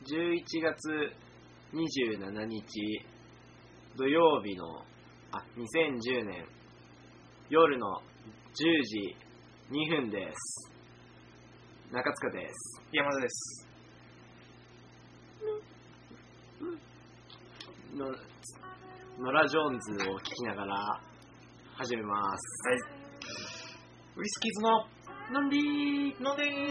11月27日土曜日の2010年夜の10時2分です。中塚です。 山田です。 ノラ・ジョーンズを聞きながら始めます。 はい。ウィスキーズのノンディー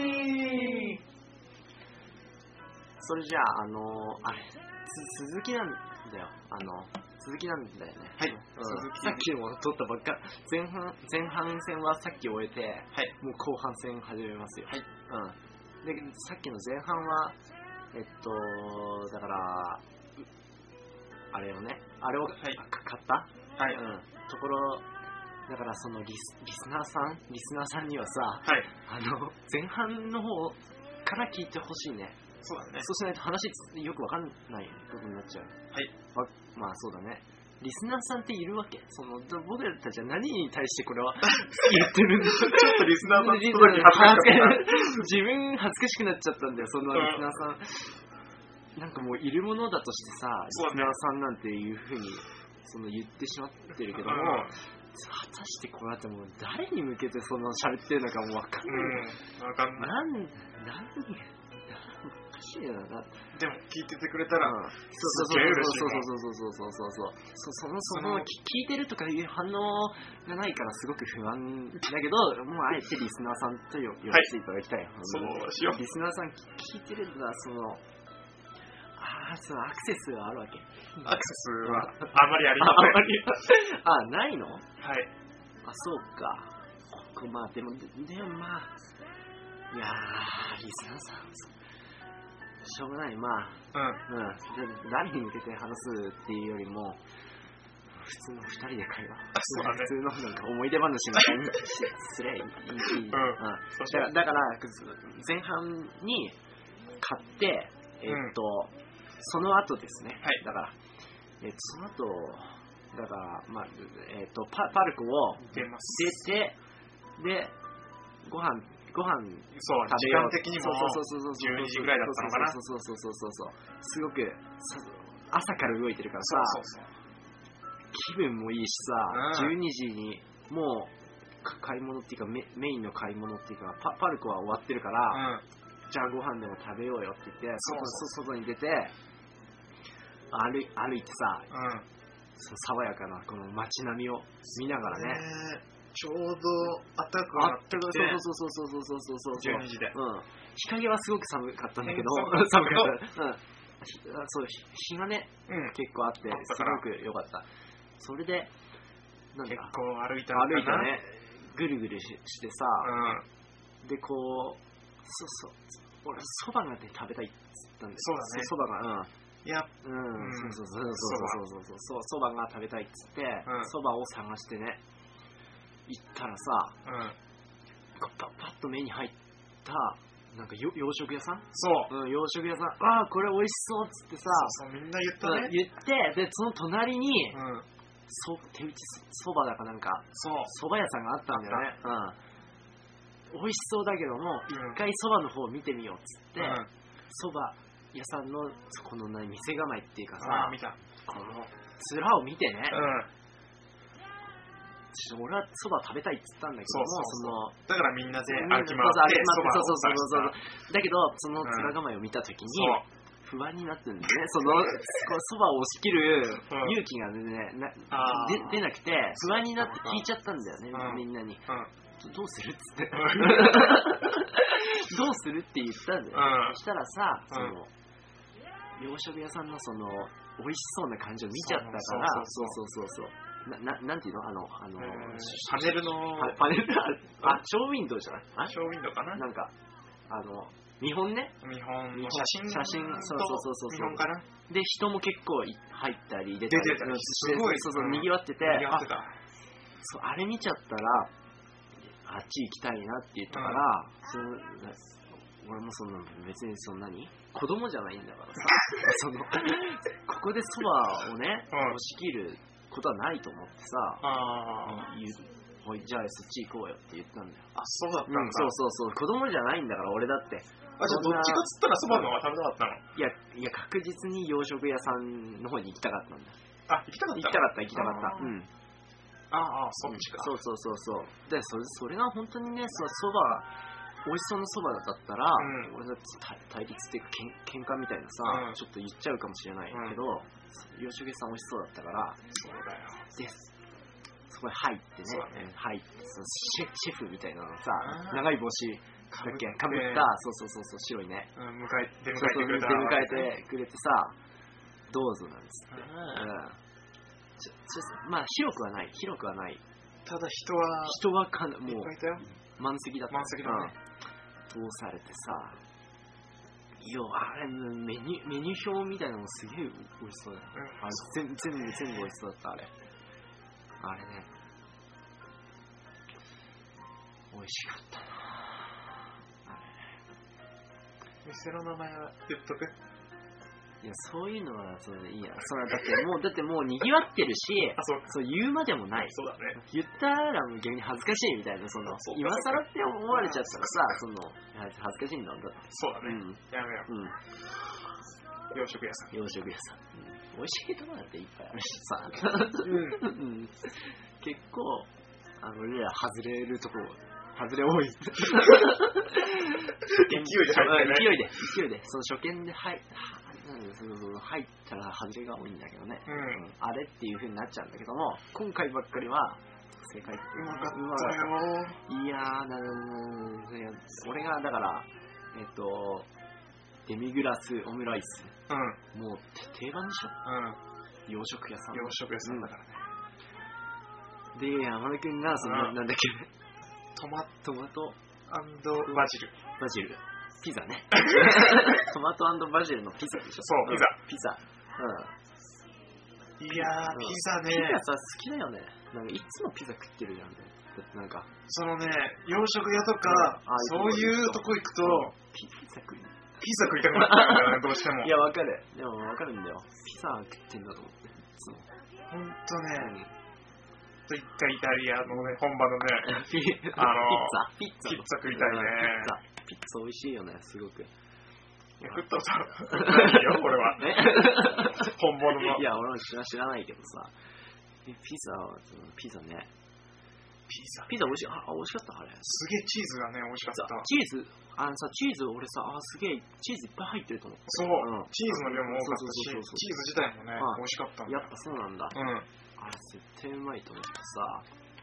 それじゃあ、続きなんだよ。続きなんだよね。 はい。 さっきも撮ったばっか。前半戦はさっき終えて、 はい、 もう後半戦始めますよ。 はい。 で、さっきの前半は、だから、あれを買った、 はい。 ところ、だからそのリスナーさんにはさ、 はい。 前半の方から聞いてほしいね。 そうだね。 そうしないと話よくわかんないことになっちゃう。 はい。 まあそうだね。リスナーさんっているわけ。僕たちは何に対してこれは言ってるんだちょっとリスナーさん自分恥ずかしくなっちゃったんだよ、そのリスナーさん。なんかもういるものだとしてさ、リスナーさんなんていう風に言ってしまってるけども、果たしてこれはもう誰に向けて喋ってるのかもわかんない。 わかんない。 おかしいな。 でも聞いててくれたら、 そう聞いてるとかいう反応がないからすごく不安だけど、もうあえてリスナーさんと呼ばせていただきたい。 そうしよう。 リスナーさん聞いてるんだ。そのアクセスはあるわけ。 アクセスはあまりありません。 ないの？ はい。 そうか。まあでもまあ、いやー、リスナーさんしょうがない。誰に向けて話すっていうよりも普通の2人で会話、普通のなんか思い出話みたいにすればいい。だから前半に買って、その後ですね。 はい。 だからその後だからパルコを出て、でご飯食べよう。 時間的にも12時ぐらいだったのかな。 そうすごく朝から動いてるからさ、気分もいいしさ、12時にもう買い物っていうかメインの買い物っていうかパルコは終わってるから、じゃあご飯でも食べようよって言って外に出て歩いてさ、爽やかなこの街並みを見ながらね。 ちょうど暖かくなってきて、 そう 12時で、 日陰はすごく寒かったんだけど、寒かった。そう日がね、結構あってすごく良かった。それで結構歩いたね、ぐるぐるしてさ、で俺そばが食べたいっつったんですよ。そばがそばが食べたいっつってそばを探してね行ったらさ、パッと目に入ったなんか洋食屋さん。洋食屋さん。これ美味しそうっつってさ、 みんな言ったね。 言ってでその隣に手打ちそばだかなんかそば屋さんがあったんだよね。美味しそうだけども一回そばの方を見てみようっつってそば屋さんのこの店構えっていうかさ、この面を見てね、俺はそば食べたいっつったんだけども、 だからみんなで歩き回ってそばをだけどその面構えを見たときに不安になってるんだよね。そばを押し切る勇気がね出なくて不安になって聞いちゃったんだよね、みんなに。どうするっつってどうするって言ったんだよ。そしたらさ、洋食屋さんの美味しそうな感じを見ちゃったから、なんていうのパネルのショーウィンドウじゃない？ ショーウィンドウかな。 なんか見本ね。 見本の写真。 そう見本かな。 で人も結構入ったり出たりすごい賑わってて、あれ見ちゃったらあっち行きたいなって言ったから、俺も別に子供じゃないんだからさここでそばをね押し切ることはないと思ってさ、じゃあそっち行こうよって言ったんだよ。 そうだったんだ。 そう子供じゃないんだから俺だってあ、じゃあどっちかっつったらそばの方が食べたかったの？ いや、確実に洋食屋さんの方に行きたかったんだ。 あ、行きたかった。 行きたかった。うん。 そっちか。 そう。で、それが本当にね、そば、美味しそうなそばだったら、俺だって対立っていうか喧嘩みたいなさ、ちょっと言っちゃうかもしれないけど、洋食屋さん美味しそうだったから、 そうだよ。 で、そこに入ってね、入ってシェフみたいなのさ、長い帽子だっけかぶった、そう白いね、 出迎えてくれた、 出迎えてくれてさ、どうぞなんですって。まあ広くはない。 ただ人はもう満席だった。 満席だね。 通されてさ、あれメニュー表みたいなのすげえ美味しそうだよ。あれ全部美味しそうだった。あれね、美味しかったな。 店の名前は言っとく？ いや、そういうのはそれでいいや。だってもう賑わってるし、そう言うまでもない。 そうだね。 言ったらもう逆に恥ずかしいみたいな、今更って思われちゃったらさ、恥ずかしいんだもんだって。 そうだね。やめよう。洋食屋さん。 美味しいとこなんていっぱいあるしさ。結構俺ら外れるとこ多い。勢いでその初見で入ったら外れが多いんだけどね、あれっていう風になっちゃうんだけども、今回ばっかりは正解。 うまかったよ。 いや俺がだからデミグラスオムライス、もう定番でしょ。洋食屋さんだからね。で、山田くんがなんだっけ、トマトバジルピザね。トマト&バジルのピザでしょ。 そう、 ピザ。 いやー、ピザね。 ピザさ、好きだよね。なんかいつもピザ食ってるじゃん。だってなんかそのね、洋食屋とか、そういうとこ行くとピザ食いたくなっちゃうんだよね、どうしても。 いや、わかる。でもわかるんだよ。ピザ食ってんだと思って。 ほんとね。一回イタリアのね、本場のね、 ピッツァ食いたいね。 ピッツァ美味しいよね、すごく。 いや、食ったことないよ、俺は。本物の。 いや、俺も知らないけどさ。ピザね。ピザ美味しかった、あれ。 すげえチーズがね、美味しかった。 チーズ、俺さ、すげえ、チーズいっぱい入ってると思って。 そう、チーズの量も多かったし、チーズ自体もね、美味しかったんだ。 やっぱそうなんだ。あれ絶対うまいと思ってさ。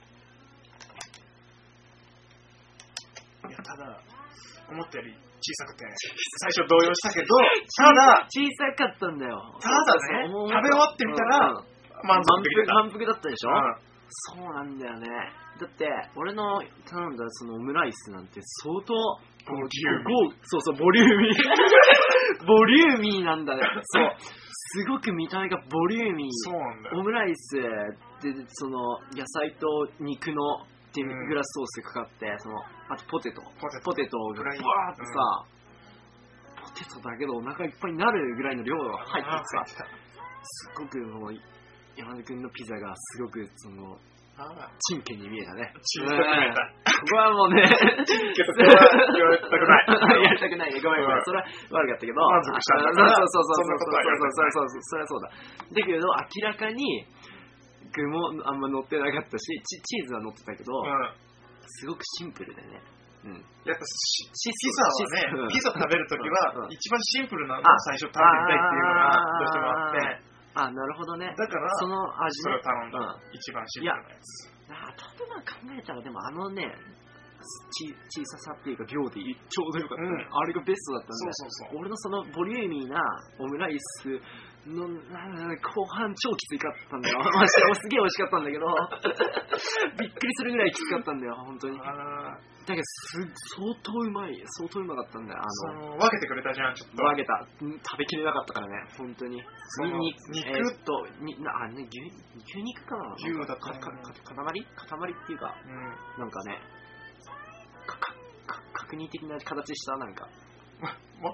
いや、ただ思ったより小さくて最初動揺したけど、ただ小さかったんだよ。 ただね、食べ終わってみたら満腹だったでしょ。そうなんだよね。だって俺の頼んだそのオムライスなんて相当ボリューミーボリューミーなんだね。そう、すごく見た目がボリューミー。 そうなんだよ。 オムライスでその野菜と肉のデミグラスソースかかって、あとポテトがバーってさ、ポテトだけどお腹いっぱいになるぐらいの量が入ってさ、すごくもう山田くんのピザがすごくチンケに見えたね。 チンケに見えた。 ここはもうね、 チンケとか言われたくない。 やりたくない。ごめん。それは悪かったけど。 満足したんだから。 そう。それはそうだ。だけど明らかに具もあんま乗ってなかったし、チーズは乗ってたけど、すごくシンプルでね。 やっぱピザはね、ピザ食べるときは一番シンプルなのを最初食べたいっていうのがどうしてもあって。 なるほどね。 だからその味それを頼んだ。一番シンプルなやつ。 後で考えたらでも小ささっていうか量でちょうどよかった、あれがベストだったんで。そう俺のそのボリューミーなオムライスの後半超きつかったんだよ。すげえ美味しかったんだけどびっくりするぐらいきつかったんだよ本当に。だけど相当うまかったんだよ。 分けてくれたじゃん。ちょっと分けた。食べきれなかったからね本当に。肉と牛肉かな。 牛だった。 塊っていうか、なんかね角煮的な形したなんかもっと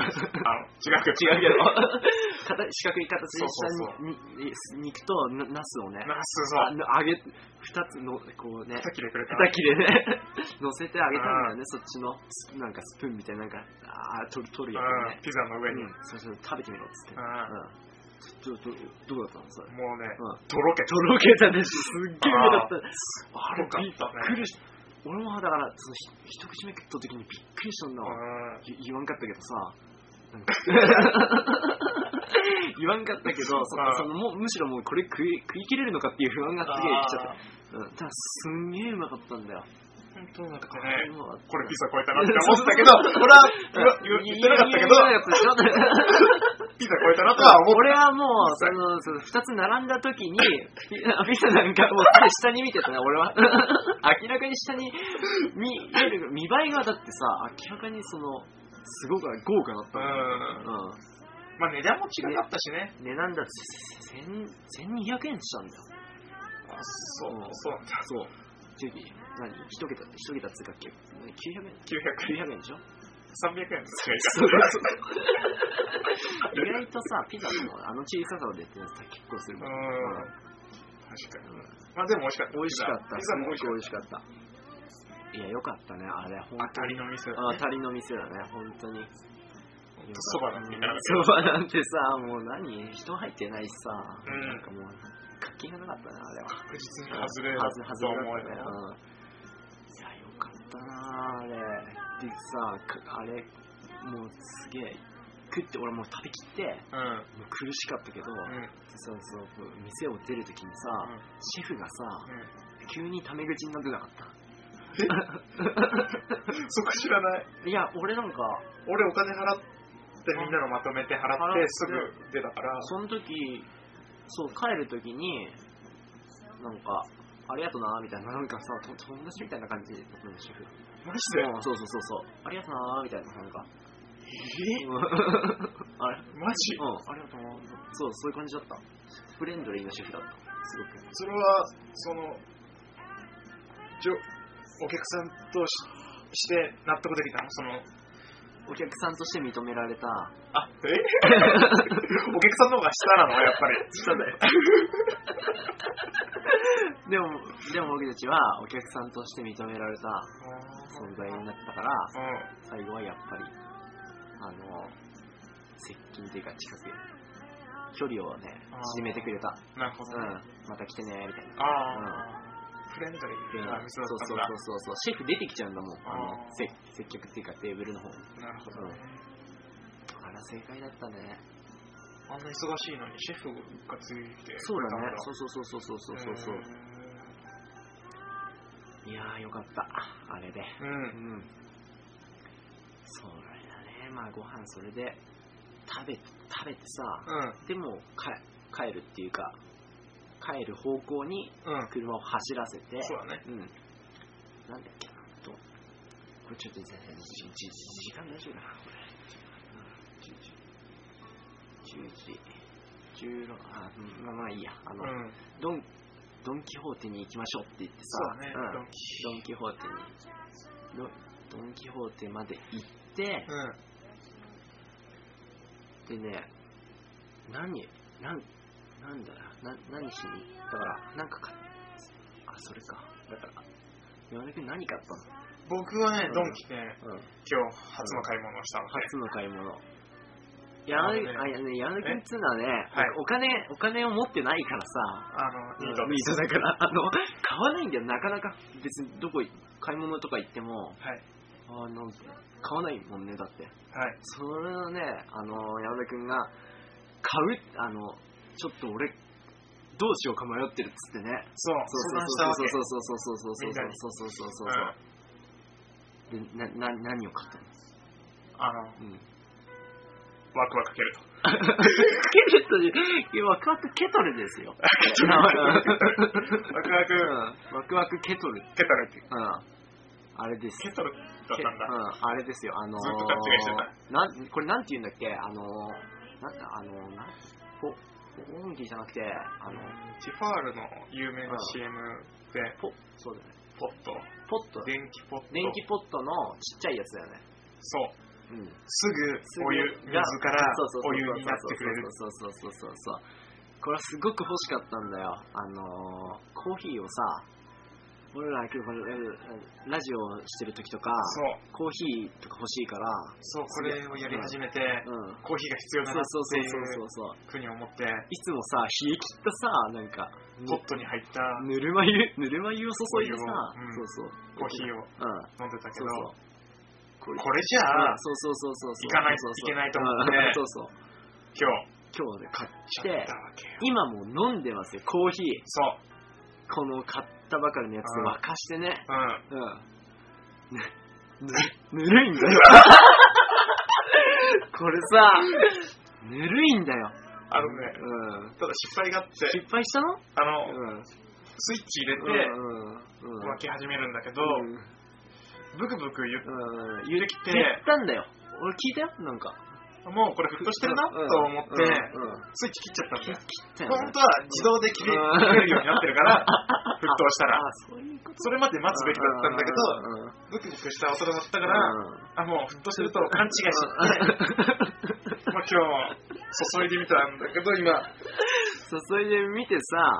違うけど四角い形にした肉とナスをね、 ナスそう揚げ2つのこうね、 2切れくれた 2切れね乗せてあげたんだよね。そっちのなんかスプーンみたいな、なんか取るやつね、 ピザの上に、 そう食べてみろっつって、どうだったのそれ。 もうね、とろけたね。すっげえうまかった。あれびっくりした。 俺もだからその一口目食った時にびっくりしたんだ。言わんかったけどさ。言わんかったけど、むしろもうこれ食い切れるのかっていう不安がすげえ来ちゃった。ただすんげえうまかったんだよ。 本当だってね、これピザ超えたなって思ったけど、俺は言ってなかったけど、ピザ超えたなとは思った。 俺はもうその2つ並んだ時にピザなんかもう下に見てたね。俺は明らかに下に見栄えがだってさ、明らかにそのすごく豪華だった。 まあ値段も違かったしね。 値段だって1200円したんだよ。 そう。 何一桁っつうか900円でしょ。 300円です意外とさ、ピザの小ささでって結構するもん。 確かに。まあでも美味しかった。 美味しかった。 ピザも美味しかった。いや、よかったね、あれ。 当たりの店だね。 当たりの店だね、本当に。 そばなんてなんてさ、もう人入ってないしさ、なんかもう活気がなかったね、あれは。 確実に外れだと思うよ。 いや、よかったなあれ。でさ、あれもうすげえ食って、俺もう食べきって、もう苦しかったけど、店を出るときにさ、シェフがさ、急にタメ口になってなかった。 そこ知らない。 いや、俺なんか俺お金払ってみんなのまとめて払ってすぐ出たから、 その時帰る時になんかありがとなみたいな、なんかさ友達みたいな感じだったの、シェフ。 マジで？ そうありがとなみたいな、なんかあれマジ？ ありがとな、そういう感じだった。フレンドリーなシェフだった、すごく。 それはお客さんとして納得できたの？ お客さんとして認められた。 お客さんの方が下なの？やっぱり下だよ。でも僕たちはお客さんとして認められた存在になったから、最後はやっぱり接近というか近く距離をね縮めてくれた。 なるほど、 また来てねみたいな。 フレンドリーな店だったんだ。 そうシェフ出てきちゃうんだもん、接客っていうかテーブルの方に。 なるほど、 あら正解だったね。 あんな忙しいのにシェフがついて。 そうだね。そう。いやーよかった、あれで。そうだね。まあご飯それで食べてさ、でも帰るっていうか帰る方向に車を走らせて、 そうだね。 なんだっけなこれちょっと時間大丈夫かな、これ。10時16、まあいいや。ドンキホーテに行きましょうって言ってさ、ドンキホーテまで行って、でね、なんだよ、何しにだからなんかそれか。だから山田君何買ったの？ 僕はね、ドンキで今日初の買い物をしたので。 初の買い物。山田君っつうのはね、お金を持ってないからさ、 ニートだから買わないんだよ、なかなか。別にどこ買い物とか行っても、買わないもんね、だって。それをね、山田君が買う、ちょっと俺どうしようか迷ってるっつってね。 相談したわけ。 で、何を買ったの？ ワクワクケルト。 ワクワクケトルですよ。ワクワクケトル。あれです。 ケトルだったんだ。 あれですよ。 ずっと勘違いしてた。 これなんて言うんだっけ？オンギじゃなくて、 ティファールの有名な CM で、 そうだね。 ポット。 電気ポットのちっちゃいやつだよね。 そう。 すぐお湯、水からお湯になってくれる。 そう。これはすごく欲しかったんだよ。コーヒーをさ、俺らラジオしてる時とかコーヒーとか欲しいから、 そう、これをやり始めて、コーヒーが必要だなっていうふうに思って、 いつもさ、冷え切ったさ、なんかポットに入ったぬるま湯を注いでさ、 コーヒーを飲んでたけど、これじゃあ行かないといけないと思って、今日で買って今も飲んでますよ、コーヒー。 そう、 この買ったばかりのやつで沸かしてね。ぬるいんだよ。これさ、ぬるいんだよ。 ただ失敗があって。 失敗したの？ スイッチ入れて沸き始めるんだけど、ブクブク言ってきて。 言ったんだよ。俺聞いたよ、なんか。 もうこれ沸騰してるなと思ってスイッチ切っちゃったんだよ。本当は自動で切れるようになってるから沸騰したらそれまで待つべきだったんだけど、ブクブクした音が鳴ったから、もう沸騰してると勘違いしちゃって、今日注いでみたんだけど、今注いでみてさ、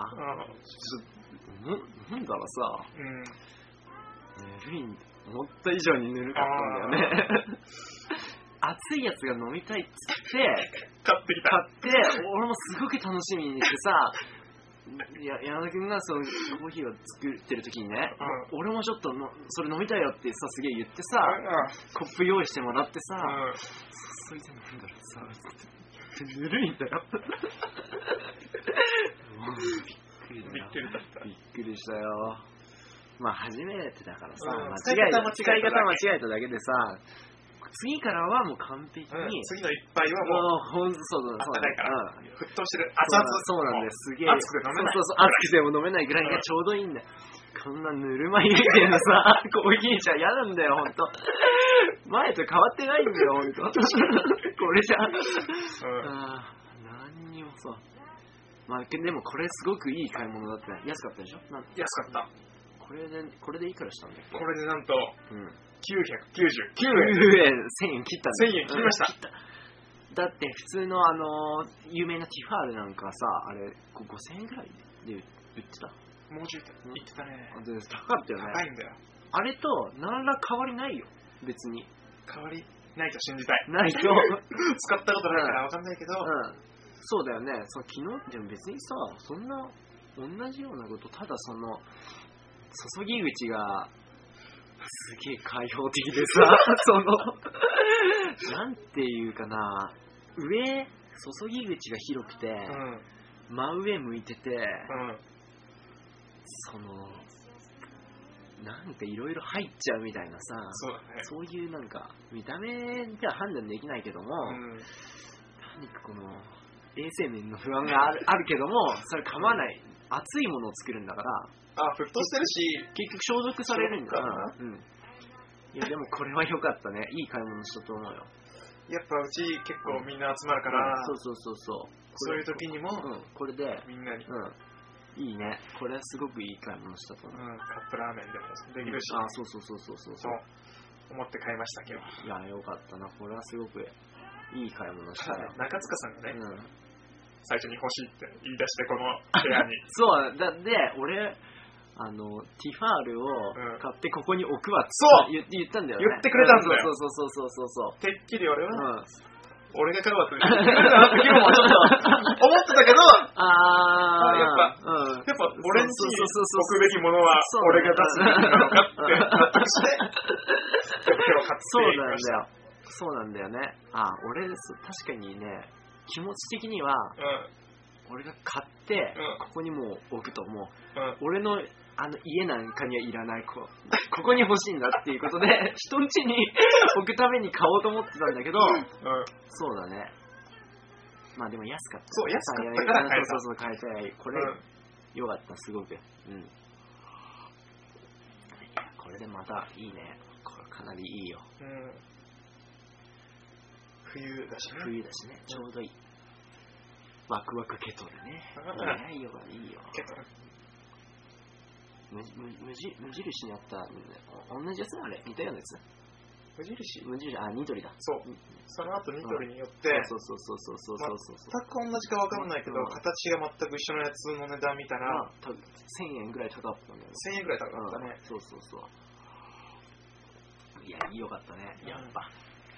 飲んだらさ、ぬるい、思った以上にぬるかったんだよね。熱いやつが飲みたいっつって買って俺もすごく楽しみにしてさ、山田君がそのコーヒーを作ってる時にね、俺もちょっとそれ飲みたいよってさ、すげえ言ってさ、コップ用意してもらってさ、そいで飲んだらさ、ぬるいんだよ。びっくりしたよ。まあ初めてだからさ、使い方間違えただけでさ、次からはもう完璧に、 次の一杯はもうそうあったかいから沸騰してる熱々、 そうなんです。すげえ熱くて飲めない、 熱くても飲めないぐらいがちょうどいいんだよ。こんなぬるま湯みたいなさ、コーヒーじゃ嫌なんだよ、ほんと。前と変わってないんだよ、ほんと。これじゃ何にもさ、まあでもこれすごくいい買い物だったね。安かったでしょ？ 安かった。 これでいくらしたんだっけ？ これでなんと999 円。1000円切ったんだ。 1000円切りました。 だって普通の有名なティファールなんかさ、あれ5000円ぐらいで売ってた。 もうちょい言ってたね。 高かったよね。 高いんだよ。 あれと何ら変わりないよ、別に。 変わりないと信じたい。 ないと使ったことないから分かんないけど、 そうだよね。昨日でも別にさ、そんな同じようなこと、ただその注ぎ口がすげえ開放的でさ、なんていうかな、注ぎ口が広くて、真上向いてて、なんかいろいろ入っちゃうみたいなさ、そういうなんか見た目では判断できないけども、何かこの衛生面の不安があるけども、それ構わない。熱いものを作るんだから、 沸騰してるし結局消毒されるんだから。いやでもこれは良かったね。いい買い物したと思うよ。 やっぱうち結構みんな集まるから、そういう時にもこれでみんなにいいね。これはすごくいい買い物したと思う。 カップラーメンでもできるし。そう思って買いました今日。 いやよかったな。これはすごくいい買い物したよ。 中塚さんがね、最初に欲しいって言い出して、この部屋にそうで俺ティファールを買ってここに置くわって言ったんだよね。 言ってくれたんだよ。 そうてっきり俺は俺が買うわって言ってくれたなって昨日もちょっと思ってたけど、やっぱ俺に置くべきものは俺が出すべきなのかって納得して今日買ってきました。 そうなんだよね。俺確かにね、気持ち的には、俺が買って、ここにもう置くともう、俺の家なんかにはいらないここに欲しいんだっていうことで人ん家に置くために買おうと思ってたんだけど、そうだね。まあでも安かった。 そう、安かったから買えた。 買えた。これ、よかった、すごく。これでまたいいね。これかなりいいよ。 冬だしね。ちょうどいい。ワクワクケトルね。いいよ。 ケトル。 無印にあった、同じやつあれ似たようなやつ。 無印、 ニトリだ。 そう。その後ニトリによって、 そう。 全く同じか分からないけど、形が全く一緒のやつの値段見たら、 1000円ぐらい高かったんだよね。 1000円ぐらい高かったね。 そう。いや、良かったね。やっぱ。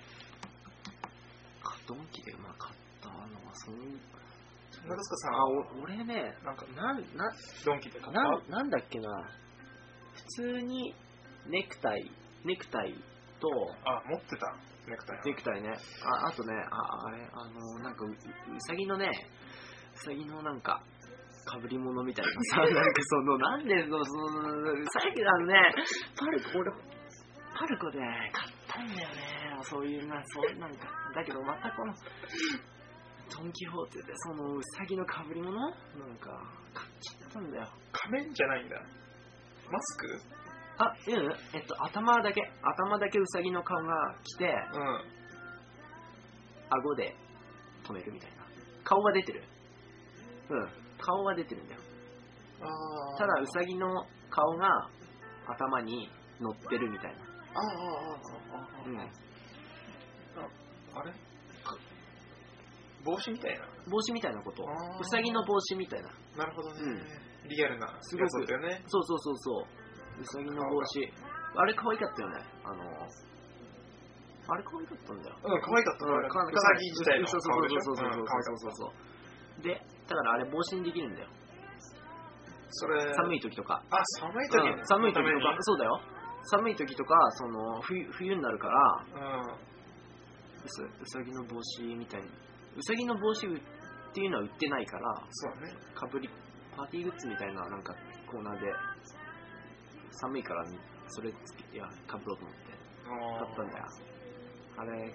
ドンキで買ったのはそういう。 長塚さん、 俺ね、 ドンキで買った？ なんだっけな。普通にネクタイと、 持ってたネクタイね。あとね、なんかうさぎのなんかかぶり物みたいなさ、なんかなんでさっきパルコで買ったんだよね。そういうなんかだけどまたこのドンキホーテでうさぎのかぶり物なんか買っちゃったんだよ。 仮面じゃないんだ。マスク？ 頭だけうさぎの顔が来て、顎で止めるみたいな。顔が出てる。顔が出てるんだよ。ただうさぎの顔が頭に乗ってるみたいな。 あれ？帽子みたいなこと。うさぎの帽子みたいな。 なるほどね。リアルなやつだよね。 そう。うさぎの帽子。あれ可愛かったよね。あれ可愛かったんだよ。 可愛かった。うさぎ自体の顔でしょ。 そう。で、だからあれ帽子にできるんだよ。 それ寒い時とか。 寒い時とか。 そうだよ。寒い時とか冬になるから。うさぎの帽子みたいに。うさぎの帽子っていうのは売ってないから。 そうね。 パーティーグッズみたいななんかコーナーで寒いからそれつけてかぶろうと思って買ったんだよ。あれ、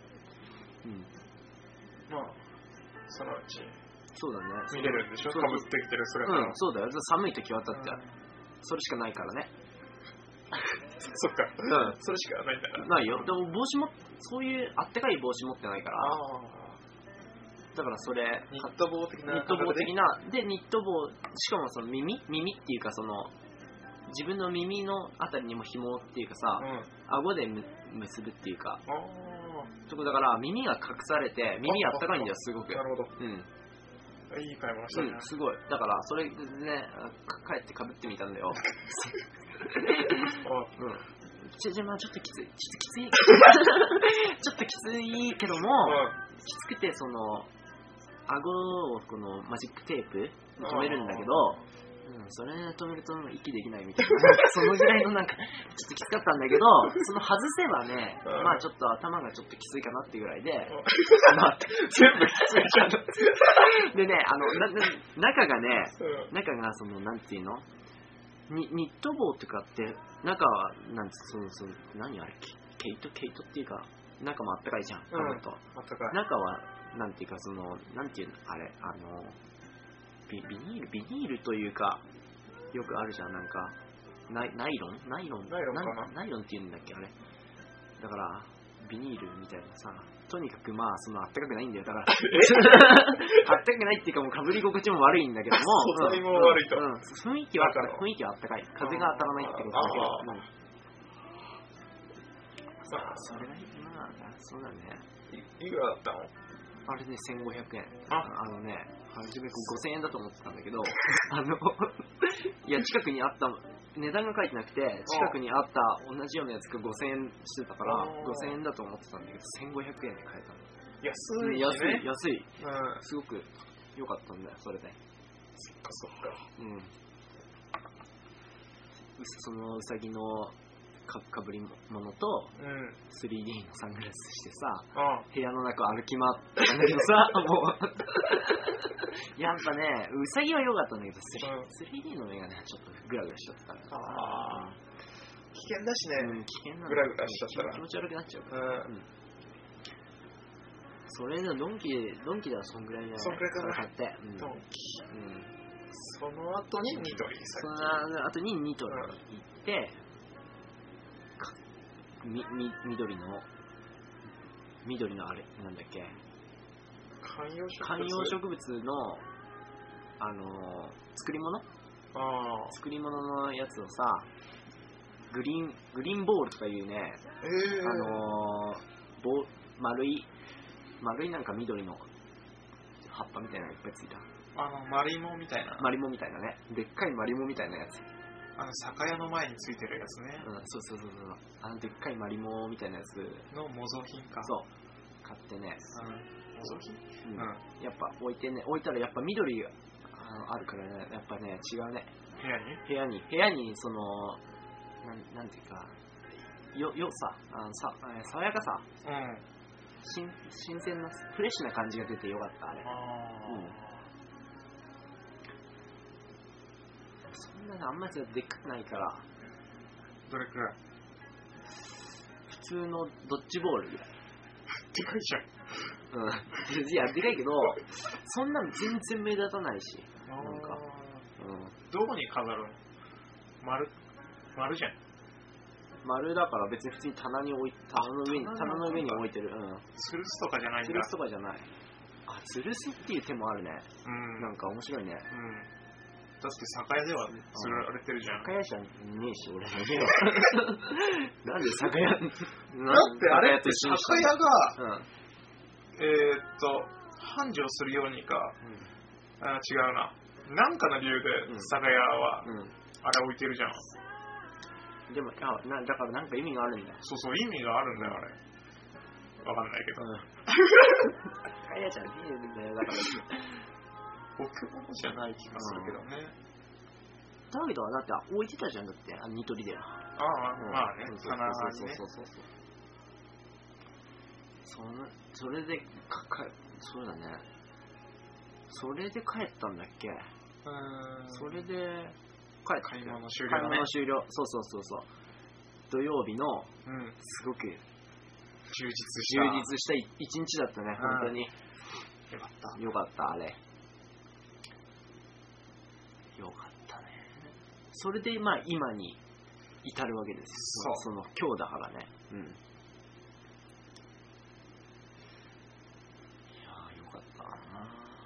そのうちそうだね。 見れるんでしょ。かぶってきてるそれ。 そうだよ。寒い時はだってそれしかないからね。 そっか。それしかないんだな。 ないよ。でも帽子もそういうあったかい帽子持ってないから。だからそれニット帽的なでニット帽、しかも耳っていうか自分の耳のあたりにも紐っていうかさ、顎で結ぶっていうか、だから耳が隠されて耳あったかいんだよすごく。 なるほど。いい買い物したね。 すごい。だからそれね帰ってかぶってみたんだよ。まあちょっときついちょっときついけども、きつくて顎をこのマジックテープで止めるんだけど、それ止めると息できないみたいな、そのぐらいのなんかちょっときつかったんだけど、外せばね、まあちょっと頭がちょっときついかなっていうぐらいで、 全部きついじゃん。 でね、中がなんていうの、ニット帽とかって中は何あれ、毛糸っていうか中もあったかいじゃん。中はなんていうかなんていうのあれ、ビニールというかよくあるじゃん、なんかナイロンっていうんだっけあれ。だからビニールみたいなさ、とにかくまああったかくないんだよ。だからあったかくないっていうかもう被り心地も悪いんだけども、 素材も悪いと。 雰囲気はあったかい。風が当たらないってことだけど。それがまあそうだね。 いくらだったの？ あれね、1500円。初め5000円だと思ってたんだけど、いや、近くにあった、値段が書いてなくて、近くにあった同じようなやつが5000円してたから、5000円だと思ってたんだけど、1500円で買えたの。安い。すごく良かったんだよ、それで。 そっか。 そのうさぎのかぶり物と 3D のサングラスしてさ、部屋の中歩き回ったんだけどさ、もうやっぱね、うさぎは良かったんだけど 3D の目がねちょっとグラグラしちゃったから。 危険だしね。 危険なんだ。 グラグラしちゃったら気持ち悪くなっちゃうから。それでドンキではそんぐらいじゃない。 そんぐらいかな。 買って。 ドンキ。その後にニトリ。 その後にニトリ行って。緑のあれなんだっけ、 観葉植物の作り物のやつをさグリーンボールとかいうね、丸いなんか緑の葉っぱみたいなのいっぱいついた。 マリモみたいな。 マリモみたいなね。でっかいマリモみたいなやつ。 酒屋の前についてるやつね。 そう。でっかいマリモみたいなやつの模造品か。 そう。買ってね。 模造品？ やっぱ置いたらやっぱ緑あるからね、やっぱね違うね。部屋にそのなんていうかよさ爽やかさ。新鮮なフレッシュな感じが出てよかったあれ。そんなのあんまりでっかくないから。 どれくらい？ 普通のドッジボールぐらい。 でかいじゃん。 いやでかいけどそんなの全然目立たないし。なんか。 どこに飾るの？丸じゃん。 丸だから別に普通に棚の上に置いてる。 吊るすとかじゃないんだ。 吊るすとかじゃない。吊るすっていう手もあるね。なんか面白いね。 だって酒屋では吊られてるじゃん。 酒屋じゃねえし俺の家は。なんで酒屋？だってあれって酒屋が繁盛するようにか、違うな。なんかの理由で酒屋はあれ置いてるじゃん。 でもだからなんか意味があるんだ。 そう意味があるんだよあれ。わかんないけど。 酒屋じゃねえんだよだから。 置くものじゃない気がするけどね。 だけどだって置いてたじゃんだってニトリでは。 まあね。 それでそうだね。それで帰ったんだっけ？それで帰って買い物終了。 買い物終了。そう。土曜日のすごく充実した一日だったね本当に。よかったあれ。よかったね。それで今に至るわけですよ。その今日だからね。いやよかったな。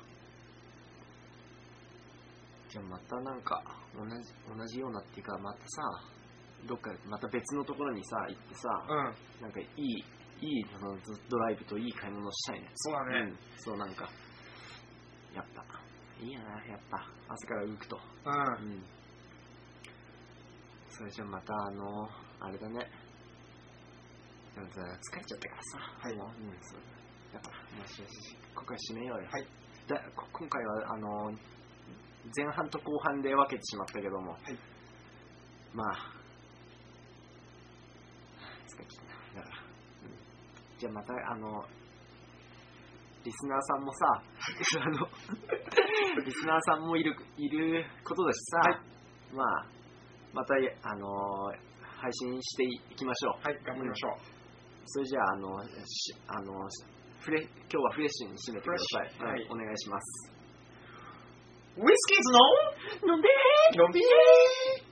じゃあまたなんか同じようなっていうかまたさどっかまた別のところにさ行ってさ、なんかいいドライブといい買い物したいね。 そうだね。 そうなんかやっぱいいやなやっぱ朝から動くと。それじゃまたあれだね。なんか疲れちゃったからさ。そうだから今回締めようよ。今回は前半と後半で分けてしまったけども、まあ疲れちゃっただから、じゃあまたリスナーさんもさリスナーさんもいることだしさ、また配信していきましょう。 頑張りましょう。 それじゃあ今日はフレッシュに締めてください。お願いします。 ウイスキーズの飲んでー